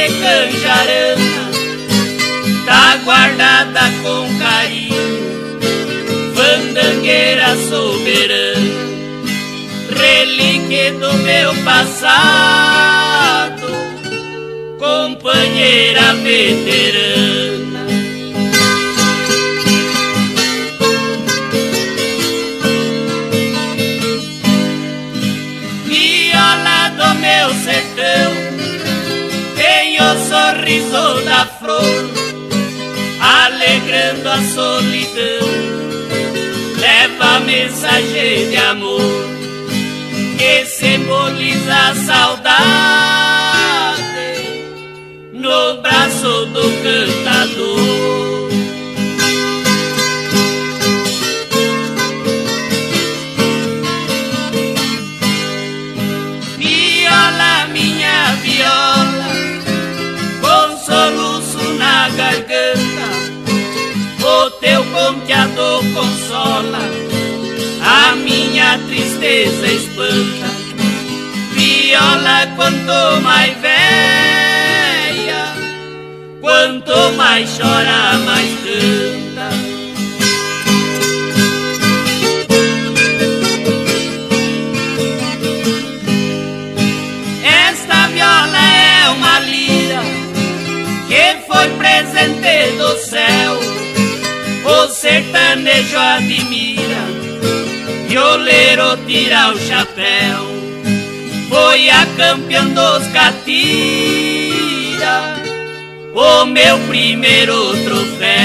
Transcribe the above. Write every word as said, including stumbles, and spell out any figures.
de canjarana tá guardada com carinho, fandangueira soberana, relíquia do meu passado, companheira veterana. Viola do meu sertão tem o sorriso da flor, alegrando a solidão, leva a mensagem de amor que simboliza a saudade no braço do cantador. Viola, minha viola, com soluço na garganta, o teu ponteador consola, a minha tristeza espanta. Viola, quanto mais velha, quanto mais chora, mais canta. Esta viola é uma lira que foi presente do céu, o sertanejo admira, violeiro tira o chapéu. Foi a campeã dos catira, o meu primeiro troféu.